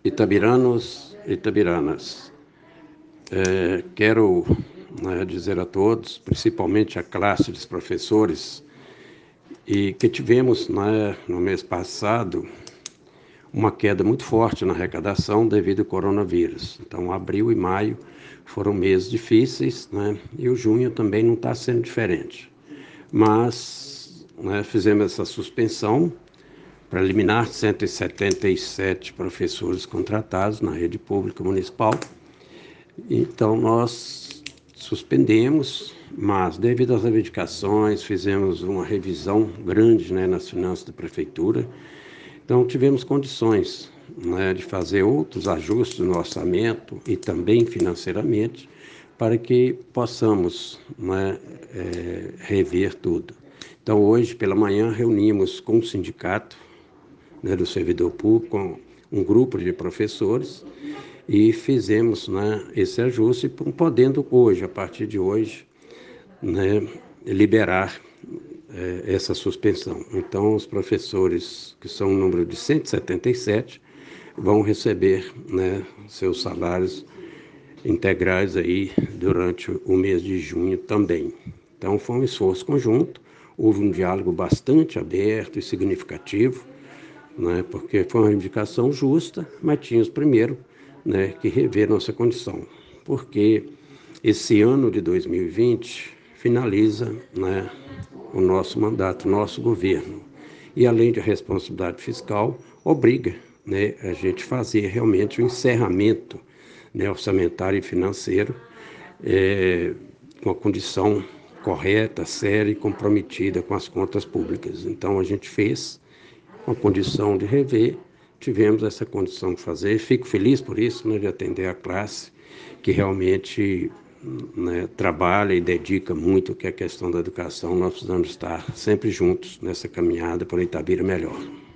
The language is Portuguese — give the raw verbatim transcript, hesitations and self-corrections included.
Itabiranos, Itabiranas, é, quero né, dizer a todos, principalmente a classe dos professores, e que tivemos né, no mês passado uma queda muito forte na arrecadação devido ao coronavírus. Então, abril e maio foram meses difíceis, né, e o junho também não está sendo diferente. Mas né, fizemos essa suspensão para eliminar cento e setenta e sete professores contratados na rede pública municipal. Então, nós suspendemos, mas devido às reivindicações, fizemos uma revisão grande né, nas finanças da prefeitura. Então, tivemos condições né, de fazer outros ajustes no orçamento e também financeiramente para que possamos né, é, rever tudo. Então, hoje pela manhã, reunimos com o sindicato né, do servidor público, com um grupo de professores, e fizemos né, esse ajuste, podendo hoje, a partir de hoje, né, liberar é, essa suspensão. Então, os professores, que são um número de cento e setenta e sete, vão receber né, seus salários integrais aí durante o mês de junho também. Então, foi um esforço conjunto, houve um diálogo bastante aberto e significativo, né, porque foi uma reivindicação justa, mas tínhamos primeiro né, que rever nossa condição, porque esse ano de dois mil e vinte finaliza né, o nosso mandato, o nosso governo, e além de responsabilidade fiscal, obriga né, a gente fazer realmente o um encerramento né, orçamentário e financeiro é, com a condição correta, séria e comprometida com as contas públicas. Então a gente fez com a condição de rever, tivemos essa condição de fazer. Fico feliz por isso, né, de atender a classe que realmente né, trabalha e dedica muito que é a questão da educação. Nós precisamos estar sempre juntos nessa caminhada para Itabira melhor.